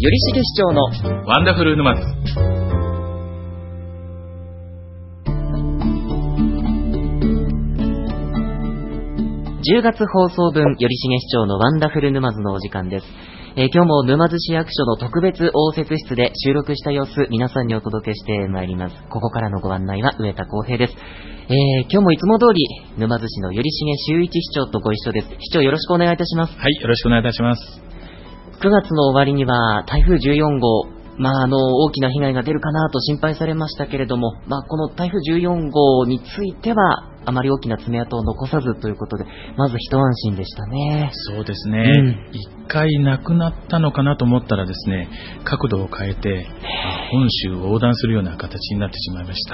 頼重市長のワンダフル沼津。 10月放送分、頼重市長のワンダフル沼津のお時間です。今日も沼津市役所の特別応接室で収録した様子、皆さんにお届けしてまいります。ここからのご案内は上田康平です。今日もいつも通り沼津市の頼重修一市長とご一緒です。市長、よろしくお願いいたします。 はい、よろしくお願いいたします。 9月の終わりには台風14号、大きな被害が出るかなと心配されましたけれども、この台風14号についてはあまり大きな爪痕を残さずということで、まず一安心でしたね。 そうですね、一回なくなったのかなと思ったらですね、角度を変えて本州を横断するような形になってしまいまして、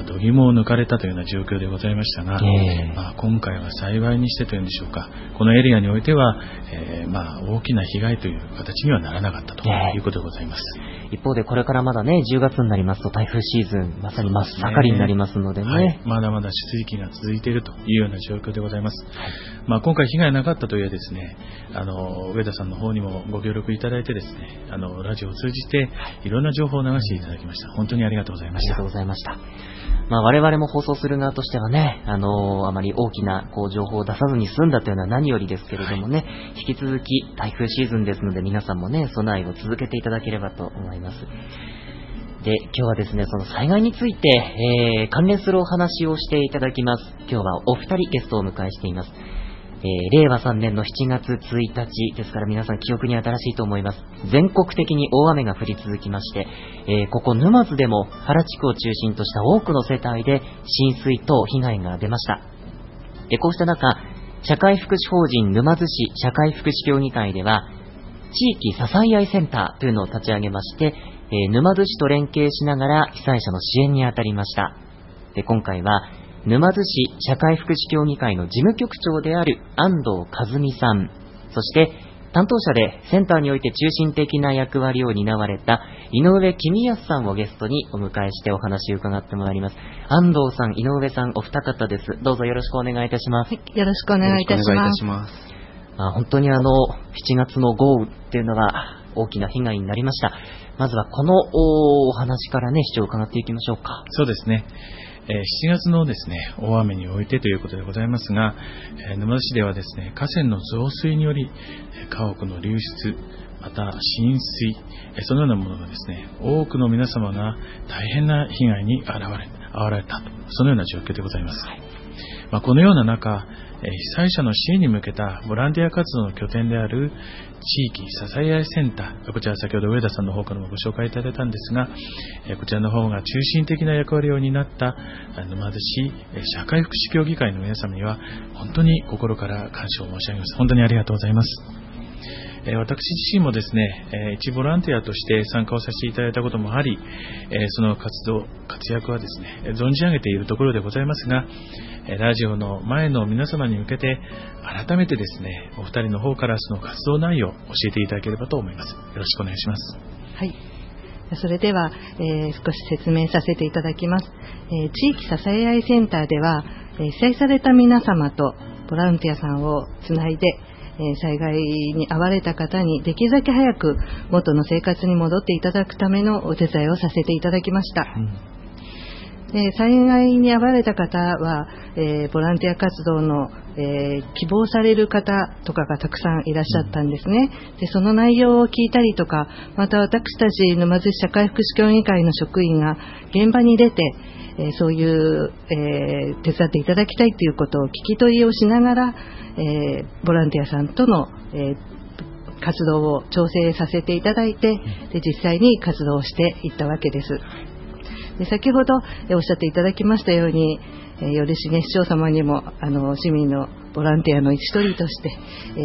度肝を抜かれたというような状況でございましたが、今回は幸いにしてというんでしょうか、このエリアにおいては、大きな被害という形にはならなかったということでございます。 一方でこれからまだね、10月になりますと台風シーズン、まさに真っ盛りになりますのでね、 まだまだ出域が続いているというような状況でございます。今回被害なかったとはいえですね、上田さんの方にもご協力いただいてですね、ラジオを通じていろんな情報を流していただきました。本当にありがとうございました。 ありがとうございました。我々も放送する側としてはね、あまり大きな情報を出さずに済んだというのは何よりですけれどもね、引き続き台風シーズンですので、皆さんもね、備えを続けていただければと思います。で、今日はですね、その災害について、関連するお話をしていただきます。今日はお二人ゲストをお迎えしています。令和3年の7月1日ですから皆さん記憶に新しいと思います。全国的に大雨が降り続きまして、ここ沼津でも原地区を中心とした多くの世帯で浸水等被害が出ました。こうした中、社会福祉法人沼津市社会福祉協議会では地域支え合いセンターというのを立ち上げまして、沼津市と連携しながら被災者の支援に当たりました。で、今回は沼津市社会福祉協議会の事務局長である安藤和美さん、そして担当者でセンターにおいて中心的な役割を担われた井上公康さんをゲストにお迎えしてお話を伺ってまいります。安藤さん、井上さん、お二方です。どうぞよろしくお願いいたします。 よろしくお願いいたします。 本当に7月の豪雨っていうのが大きな被害になりました。まずはこのお話からね、市長伺っていきましょうか。 そうですね。7月のですね、大雨においてということでございますが、沼津市ではですね、河川の増水により家屋の流出、また浸水、そのようなものがですね、多くの皆様が大変な被害に遭われたと、そのような状況でございます。このような中、被災者の支援に向けたボランティア活動の拠点である地域支え合いセンター、こちら先ほど上田さんの方からもご紹介いただいたんですが、こちらの方が中心的な役割を担った沼津市社会福祉協議会の皆様には本当に心から感謝を申し上げます。本当にありがとうございます。私自身もですね、一ボランティアとして参加をさせていただいたこともあり、その活躍はですね、存じ上げているところでございますが、ラジオの前の皆様に向けて改めてですね、お二人の方からその活動内容を教えていただければと思います。よろしくお願いします。 はい。それでは、少し説明させていただきます。地域支え合いセンターでは、被災された皆様とボランティアさんをつないで、災害に遭われた方にできるだけ早く元の生活に戻っていただくためのお手伝いをさせていただきました。災害に遭われた方は、ボランティア活動の、希望される方とかがたくさんいらっしゃったんですね。で、その内容を聞いたりとか、また私たち沼津市社会福祉協議会の職員が現場に出て、そういう、手伝っていただきたいということを聞き取りをしながら、ボランティアさんとの、活動を調整させていただいて、で実際に活動をしていったわけです。で、先ほどおっしゃっていただきましたように、頼重市長様にも市民のボランティアの一人として、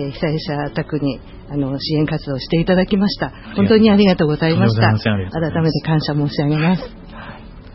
被災者宅に支援活動をしていただきました。本当にありがとうございました。改めて感謝申し上げます。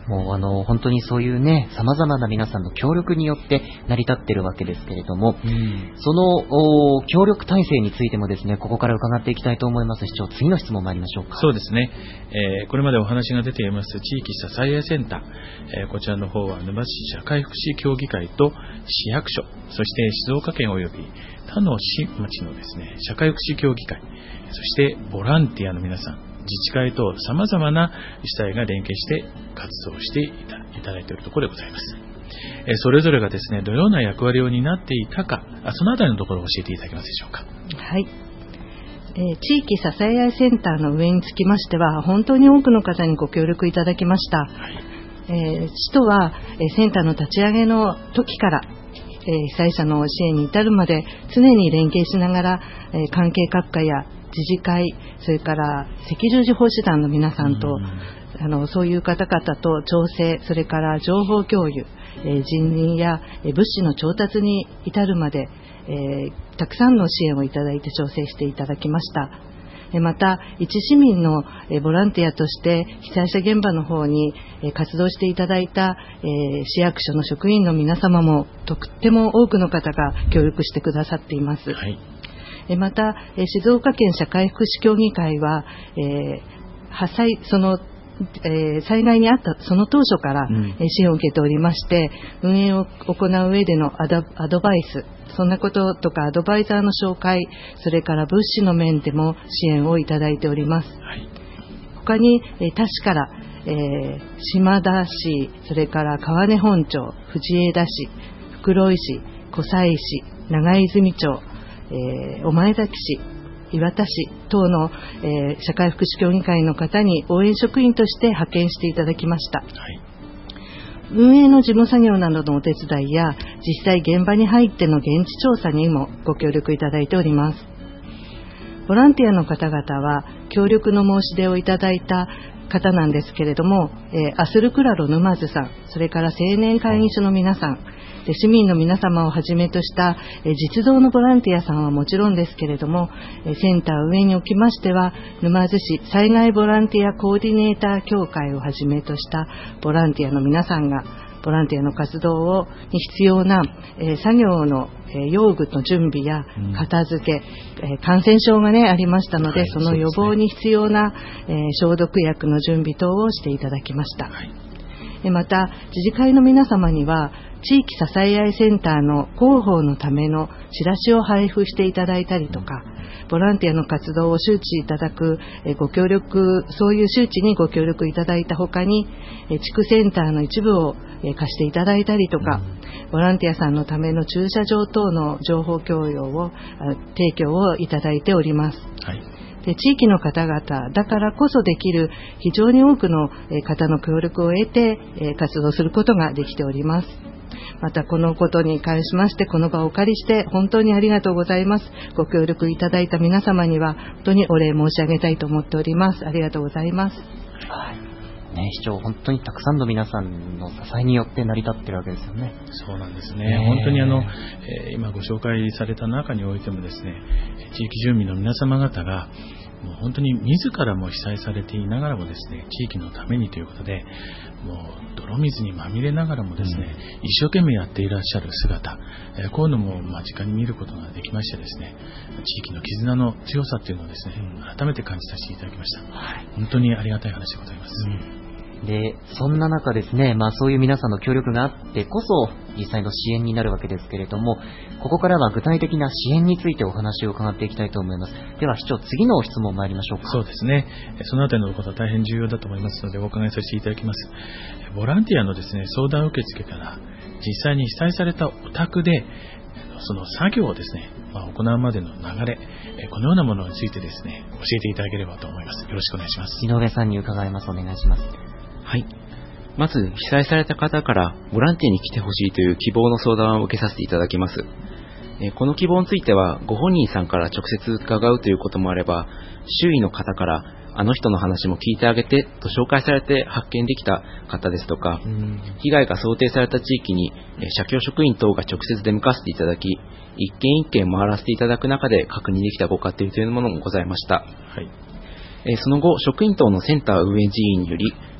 もう本当にそういうね、様々な皆さんの協力によって成り立ってるわけですけれども、その協力体制についてもですね、ここから伺っていきたいと思います。市長、次の質問参りましょうか。 そうですね。これまでお話が出ています地域支え合いセンター、こちらの方は沼津市社会福祉協議会と市役所、そして静岡県及び他の市町のですね、社会福祉協議会、そしてボランティアの皆さん、自治会等様々な主体が連携して活動していただいているところでございます。それぞれがですね、どのような役割を担っていたか、そのあたりのところを教えていただけますでしょうか。 はい。地域支え合いセンターの運営につきましては、本当に多くの方にご協力いただきました。市とは、センターの立ち上げの時から、被災者の支援に至るまで常に連携しながら、関係各課や自治会、それから赤十字奉仕団の皆さんと、そういう方々と調整、それから情報共有、人員や物資の調達に至るまで、たくさんの支援をいただいて調整していただきました。また、一市民のボランティアとして被災者現場の方に活動していただいた市役所の職員の皆様もとっても多くの方が協力してくださっています。はい。また、静岡県社会福祉協議会は、災害にあったその当初から支援を受けておりまして、運営を行う上でのアドバイス、そんなこととかアドバイザーの紹介、それから物資の面でも支援をいただいております。はい、他に他市から、島田市、それから川根本町、藤枝市、袋井市、湖西市、長泉町、御前崎市、岩田市等の、社会福祉協議会の方に応援職員として派遣していただきました。はい、運営の事務作業などのお手伝いや実際現場に入っての現地調査にもご協力いただいております。ボランティアの方々は協力の申し出をいただいた方なんですけれども、アスルクラロ沼津さん、それから青年会議所の皆さん、市民の皆様をはじめとした実動のボランティアさんはもちろんですけれども、センター運営におきましては沼津市災害ボランティアコーディネーター協会をはじめとしたボランティアの皆さんがボランティアの活動に必要な、作業の、用具の準備や片付け、感染症が、ありましたので、はい、その予防に必要な、消毒薬の準備等をしていただきました。はい、また自治会の皆様には地域支え合いセンターの広報のためのチラシを配布していただいたりとか、ボランティアの活動を周知いただくご協力、そういう周知にご協力いただいたほかに、地区センターの一部を貸していただいたりとか、ボランティアさんのための駐車場等の情報共有を提供をいただいております。はい、で地域の方々だからこそできる非常に多くの方の協力を得て活動することができております。またこのことに関しましてこの場をお借りして本当にありがとうございます。ご協力いただいた皆様には本当にお礼申し上げたいと思っております。ありがとうございます。 はいね、市長、本当にたくさんの皆さんの支えによって成り立っているわけですよね。 そうなんですね。本当に今ご紹介された中においてもですね、地域住民の皆様方がもう本当に自らも被災されていながらもですね、地域のためにということで、もう泥水にまみれながらもですね、一生懸命やっていらっしゃる姿、こういうのも間近に見ることができましてですね、地域の絆の強さというのをですね、改めて感じさせていただきました。本当にありがたい話でございます。 で、そんな中ですね、そういう皆さんの協力があってこそ実際の支援になるわけですけれども、ここからは具体的な支援についてお話を伺っていきたいと思います。では市長、次の質問参りましょうか。 そうですね。そのあたりのことは大変重要だと思いますのでお伺いさせていただきます。ボランティアのですね、相談受付から実際に被災されたお宅でその作業をですね、行うまでの流れ、このようなものについてですね、教えていただければと思います。よろしくお願いします。 井上さんに伺います。お願いします。 はい。まず、被災された方からボランティアに来てほしいという希望の相談を受けさせていただきます。この希望については、ご本人さんから直接伺うということもあれば、周囲の方から、あの人の話も聞いてあげてと紹介されて発見できた方ですとか、被害が想定された地域に社協職員等が直接出向かせていただき、一軒一軒回らせていただく中で確認できたご家庭というものもございました。はい。その後、職員等のセンター運営人員により、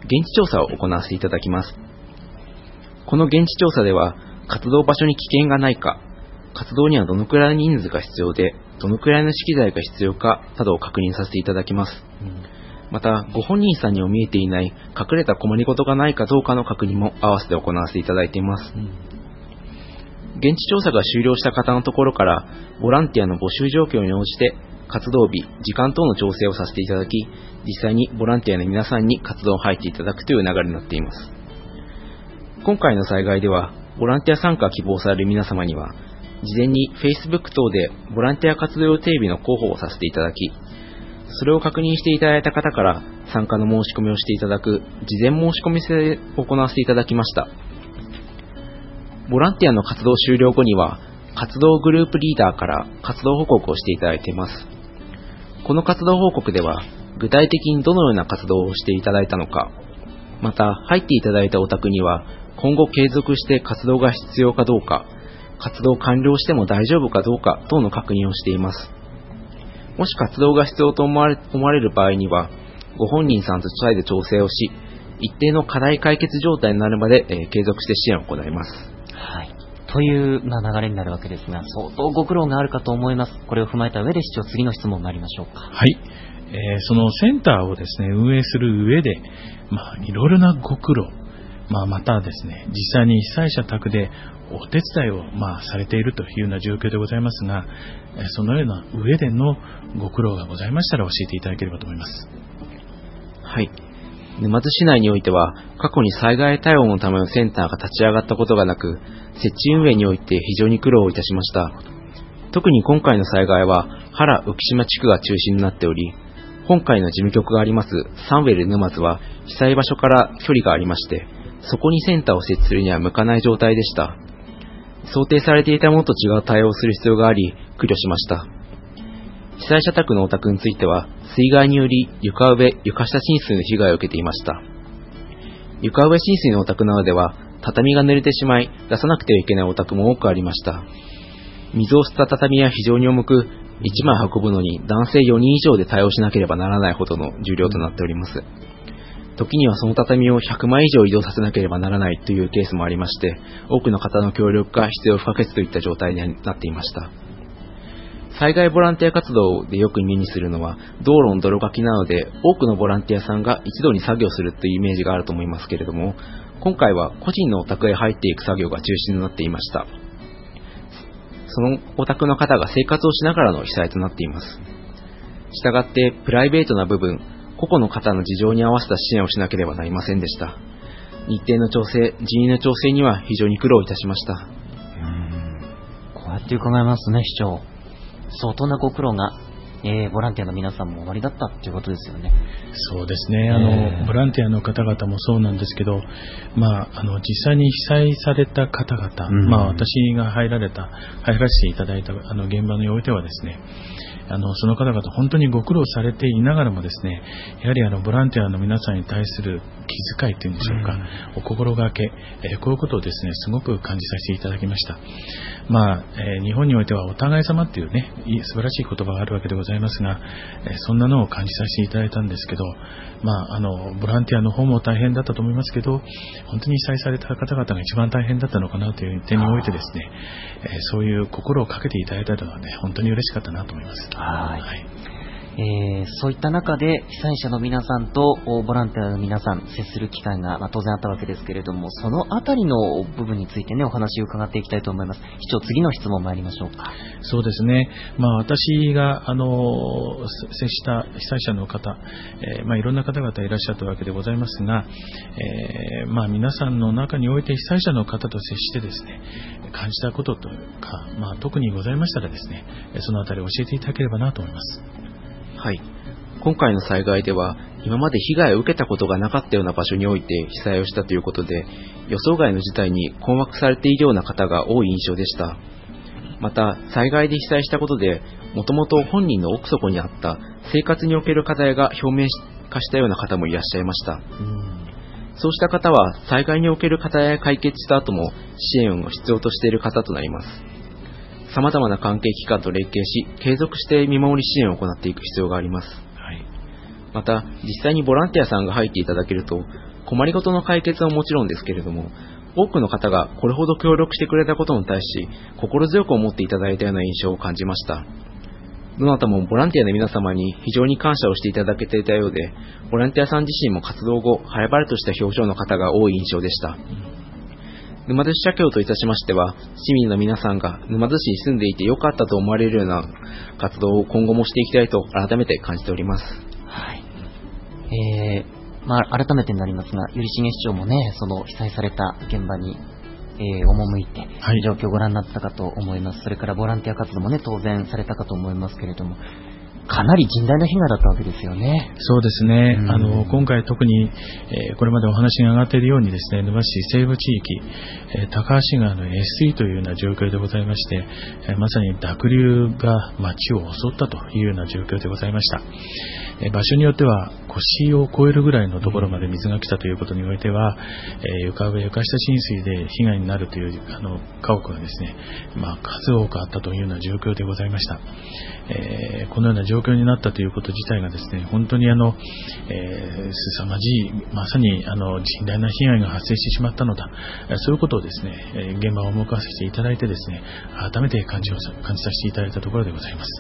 現地調査を行わせていただきます。この現地調査では、活動場所に危険がないか、活動にはどのくらいの人数が必要で、どのくらいの資機材が必要かなどを確認させていただきます。また、ご本人さんには見えていない隠れた困りごとがないかどうかの確認も合わせて行わせていただいています。現地調査が終了した方のところから、ボランティアの募集状況に応じて、活動日、時間等の調整をさせていただき、実際にボランティアの皆さんに活動を入っていただくという流れになっています。今回の災害では、ボランティア参加を希望される皆様には、事前に Facebook 等でボランティア活動予定日の候補をさせていただき、それを確認していただいた方から参加の申し込みをしていただく事前申し込み制を行わせていただきました。ボランティアの活動終了後には、活動グループリーダーから活動報告をしていただいています。この活動報告では、具体的にどのような活動をしていただいたのか、また入っていただいたお宅には、今後継続して活動が必要かどうか、活動完了しても大丈夫かどうか等の確認をしています。もし活動が必要と思われる場合には、ご本人さんと再度調整をし、一定の課題解決状態になるまで、継続して支援を行います。 はい。という、流れになるわけですが、相当ご苦労があるかと思います。これを踏まえた上で市長、次の質問参りましょうか。 はい。そのセンターをですね、運営する上で、いろいろなご苦労、またですね、実際に被災者宅でお手伝いをされているというような状況でございますが、そのような上でのご苦労がございましたら教えていただければと思います。 はい。沼津市内においては、過去に災害対応のためのセンターが立ち上がったことがなく、設置運営において非常に苦労をいたしました。特に今回の災害は、原浮島地区が中心になっており、本会の事務局がありますサンウェル沼津は被災場所から距離がありまして、そこにセンターを設置するには向かない状態でした。想定されていたものと違う対応をする必要があり、苦慮しました。被災者宅のお宅については、水害により床上、床下浸水の被害を受けていました。床上浸水のお宅などでは、畳が濡れてしまい、出さなくてはいけないお宅も多くありました。水を吸った畳は非常に重く、1枚運ぶのに男性4人以上で対応しなければならないほどの重量となっております。時にはその畳を100枚以上移動させなければならないというケースもありまして、多くの方の協力が必要不可欠といった状態になっていました。災害ボランティア活動でよく目にするのは、道路の泥かきなので、多くのボランティアさんが一度に作業するというイメージがあると思いますけれども、今回は個人のお宅へ入っていく作業が中心になっていました。そのお宅の方が生活をしながらの被災となっています。したがって、プライベートな部分、個々の方の事情に合わせた支援をしなければなりませんでした。日程の調整、人員の調整には非常に苦労いたしました。 こうやって伺いますね、市長。相当なご苦労が、ボランティアの皆さんもおありだったということですよね。 そうですね。ボランティアの方々もそうなんですけど、実際に被災された方々、私が入らせていただいた現場においてはですね、その方々本当にご苦労されていながらもですね、やはりボランティアの皆さんに対する気遣いというんでしょうか、お心がけ、こういうことをですね、すごく感じさせていただきました。日本においてはお互い様っていうね、素晴らしい言葉があるわけでございますが、そんなのを感じさせていただいたんですけど、ボランティアの方も大変だったと思いますけど、本当に被災された方々が一番大変だったのかなという点においてですね、そういう心をかけていただいたのはね、本当に嬉しかったなと思います。はい。 そういった中で被災者の皆さんとボランティアの皆さん接する機会が、当然あったわけですけれども、そのあたりの部分についてね、お話を伺っていきたいと思います。市長、次の質問参りましょうか。 そうですね。私が接した被災者の方、いろんな方々いらっしゃったわけでございますが、皆さんの中において被災者の方と接してですね、感じたこととか、特にございましたらですね、そのあたり教えていただければなと思います。 はい。今回の災害では、今まで被害を受けたことがなかったような場所において被災をしたということで、予想外の事態に困惑されているような方が多い印象でした。また、災害で被災したことで、もともと本人の奥底にあった生活における課題が表面化したような方もいらっしゃいました。そうした方は、災害における課題が解決した後も支援を必要としている方となります。様々な関係機関と連携し、継続して見守り支援を行っていく必要があります。はい。また、実際にボランティアさんが入っていただけると、 困りごとの解決はもちろんですけれども、多くの方がこれほど協力してくれたことに対し、心強く思っていただいたような印象を感じました。どなたもボランティアの皆様に非常に感謝をしていただけていたようで、ボランティアさん自身も活動後、晴れ晴れとした表情の方が多い印象でした。沼津市社協といたしましては、市民の皆さんが沼津市に住んでいてよかったと思われるような活動を今後もしていきたいと改めて感じております。 はい。改めてになりますが、頼重市長もね、その被災された現場に、赴いて、状況をご覧になったかと思います。それからボランティア活動もね、当然されたかと思いますけれども、かなり甚大な被害だったわけですよね。 そうですね。今回特に、これまでお話が上がっているようにですね、沼津市西部地域、高橋川の越水というような状況でございまして、まさに濁流が町を襲ったというような状況でございました。場所によっては腰を越えるぐらいのところまで水が来たということにおいては、床上床下浸水で被害になるという家屋がですね、数多くあったというような状況でございました。このような状況になったということ自体がですね、本当に凄まじい、まさに甚大な被害が発生してしまったのだ、そういうことをですね、現場を向かわせていただいてですね、改めて感じさせていただいたところでございます。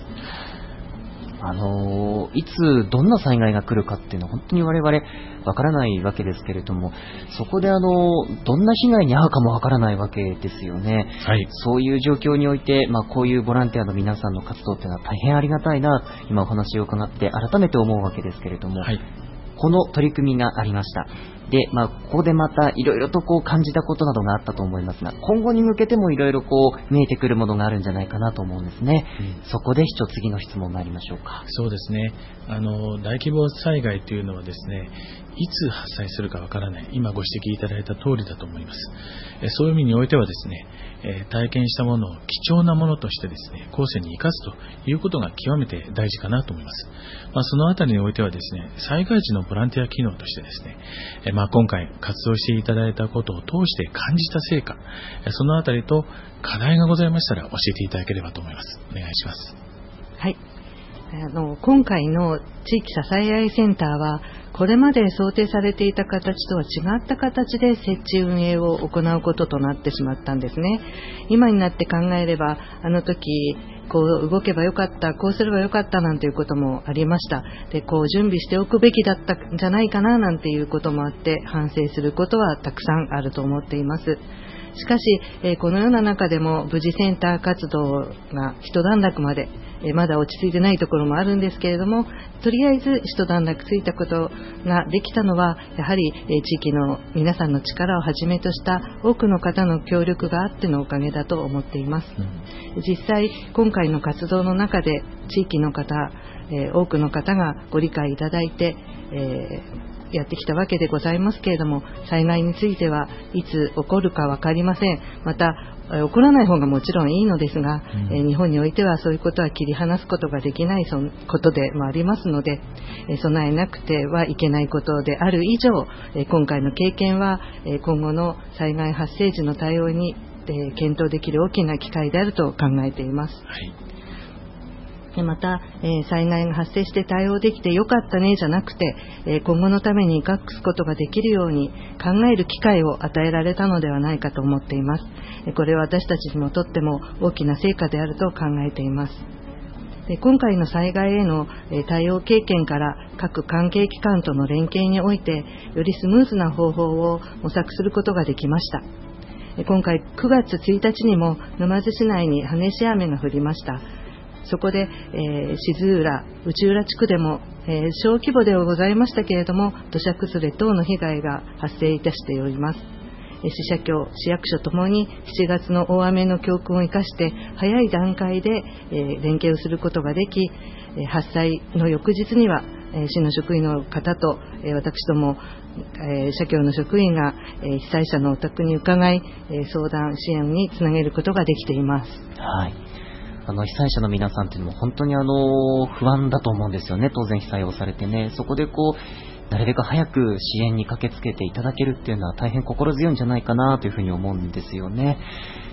いつどんな災害が来るかっていうのは本当に我々わからないわけですけれども、そこでどんな被害に遭うかもわからないわけですよね。 はい、 そういう状況において、こういうボランティアの皆さんの活動っていうのは大変ありがたいな、今お話を伺って改めて思うわけですけれども、 はい、 この取り組みがありました。で、ここでまたいろいろと感じたことなどがあったと思いますが、今後に向けてもいろいろ見えてくるものがあるんじゃないかなと思うんですね。そこで市長、次の質問参りましょうか。 そうですね。大規模災害というのはですね、いつ発災するかわからない、今ご指摘いただいた通りだと思います。そういう意味においてはですね、体験したものを貴重なものとしてですね、後世に生かすということが極めて大事かなと思います。そのあたりにおいてはですね、災害時のボランティア機能としてですね、今回活動していただいたことを通して感じた成果、そのあたりと課題がございましたら教えていただければと思います。お願いします。 はい。今回の地域支え合いセンターは、これまで想定されていた形とは違った形で設置運営を行うこととなってしまったんですね。今になって考えれば、あの時こう動けばよかった、こうすればよかったなんていうこともありました。で、準備しておくべきだったんじゃないかななんていうこともあって、反省することはたくさんあると思っています。しかし、このような中でも無事センター活動が一段落まで、まだ落ち着いてないところもあるんですけれども、とりあえず一段落ついたことができたのは、やはり地域の皆さんの力をはじめとした多くの方の協力があってのおかげだと思っています。実際今回の活動の中で地域の方、多くの方がご理解いただいて、やってきたわけでございますけれども、災害についてはいつ起こるか分かりません。また起こらない方がもちろんいいのですが、日本においてはそういうことは切り離すことができないことでもありますので、備えなくてはいけないことである以上、今回の経験は今後の災害発生時の対応に検討できる大きな機会であると考えています。 はい。 また、災害が発生して対応できてよかったねじゃなくて、今後のために生かすことができるように考える機会を与えられたのではないかと思っています。これは私たちにもとっても大きな成果であると考えています。今回の災害への対応経験から各関係機関との連携においてよりスムーズな方法を模索することができました。今回9月1日にも沼津市内に激しい雨が降りました。そこで、静浦、内浦地区でも、小規模ではございましたけれども、土砂崩れ等の被害が発生いたしております。市社協、市役所ともに7月の大雨の教訓を生かして早い段階で、連携をすることができ、発災の翌日には、市の職員の方と、私ども、社協の職員が、被災者のお宅に伺い、相談支援につなげることができています。 はい。被災者の皆さんというのも本当に不安だと思うんですよね。当然被災をされてね、そこでなるべく早く支援に駆けつけていただけるっていうのは大変心強いんじゃないかなというふうに思うんですよね。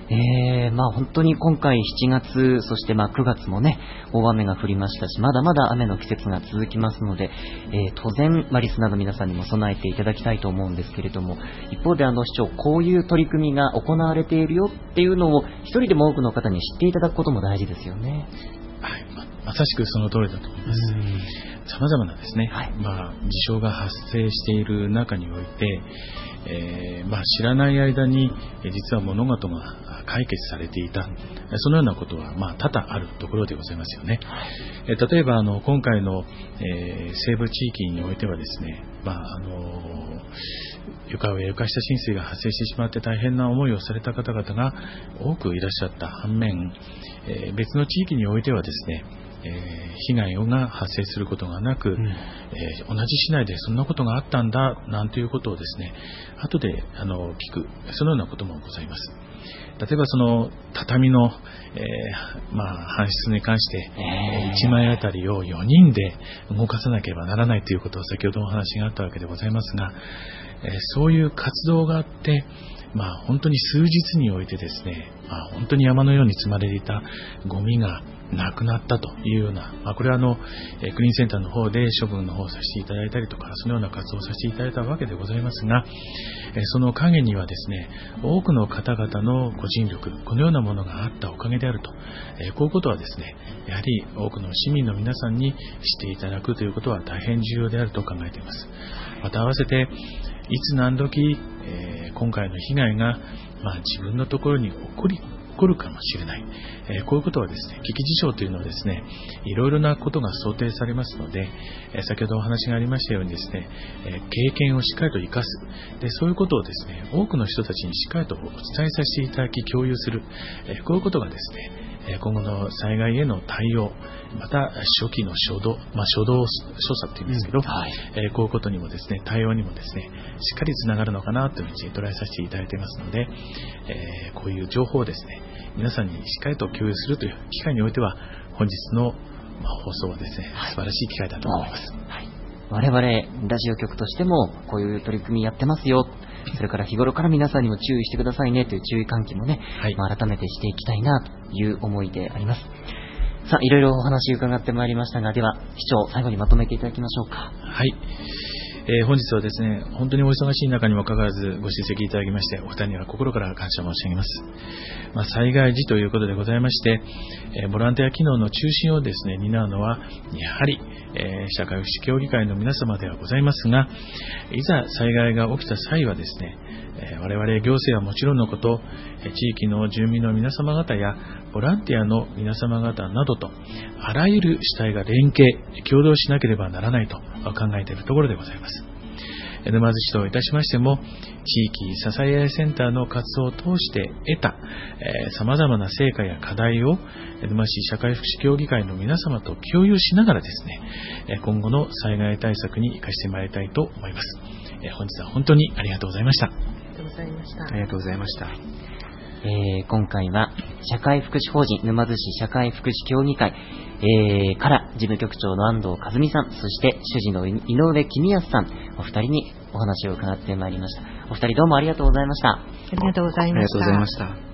本当に今回7月、そして9月もね、大雨が降りましたし、まだまだ雨の季節が続きますので、当然、リスナーの皆さんにも備えていただきたいと思うんですけれども、一方で市長、こういう取り組みが行われているよっていうのを、一人でも多くの方に知っていただくことも大事ですよね。 はい、まさしくその通りだと思います。様々なですね、事象が発生している中において、知らない間に実は物事が解決されていた、そのようなことは多々あるところでございますよね。例えば今回の、西部地域においてはですね、床上床下浸水が発生してしまって大変な思いをされた方々が多くいらっしゃった反面、別の地域においてはですね、被害が発生することがなく、同じ市内でそんなことがあったんだなんていうことをですね、後で聞く、そのようなこともございます。例えばその畳の、搬出に関して1枚あたりを4人で動かさなければならないということを先ほどお話があったわけでございますが、そういう活動があって、本当に数日においてですね、本当に山のように積まれていたゴミがなくなったというような、これはクリーンセンターの方で処分の方をさせていただいたりとか、そのような活動をさせていただいたわけでございますが、その陰にはですね、多くの方々の個人力、このようなものがあったおかげであると、こういうことはですね、やはり多くの市民の皆さんに知っていただくということは大変重要であると考えています。また合わせて、いつ何時、今回の被害が、自分のところに起こるかもしれない、こういうことはですね、危機事象というのはですね、いろいろなことが想定されますので、先ほどお話がありましたようにですね、経験をしっかりと生かす、でそういうことをですね、多くの人たちにしっかりとお伝えさせていただき共有する、こういうことがですね、今後の災害への対応、また初期の初動所作というんですけど、こういうことにもですね、対応にもですね、しっかりつながるのかなというふうに捉えさせていただいていますので、こういう情報をですね、皆さんにしっかりと共有するという機会においては、本日の放送はですね、素晴らしい機会だと思います。 我々ラジオ局としてもこういう取り組みやってますよ、それから日頃から皆さんにも注意してくださいねという注意喚起もね、改めてしていきたいなという思いであります。さあ、いろいろお話伺ってまいりましたが、では市長、最後にまとめていただきましょうか。 はい、本日はですね、本当にお忙しい中にもかかわらずご出席いただきまして、お二人には心から感謝申し上げます。災害時ということでございまして、ボランティア機能の中心をですね、担うのはやはり、社会福祉協議会の皆様ではございますが、いざ災害が起きた際はですね、我々行政はもちろんのこと、地域の住民の皆様方やボランティアの皆様方などとあらゆる主体が連携、協働しなければならないと考えているところでございます。沼津市といたしましても、地域支え合いセンターの活動を通して得た様々な成果や課題を沼津市社会福祉協議会の皆様と共有しながらですね、今後の災害対策に生かしてまいりたいと思います。本日は本当にありがとうございました。 ありがとうございました。 ありがとうございました。 今回は社会福祉法人沼津市社会福祉協議会、から事務局長の安藤和美さん、そして主事の井上公康さん、お二人にお話を伺ってまいりました。お二人どうもありがとうございました。 ありがとうございました。 ありがとうございました。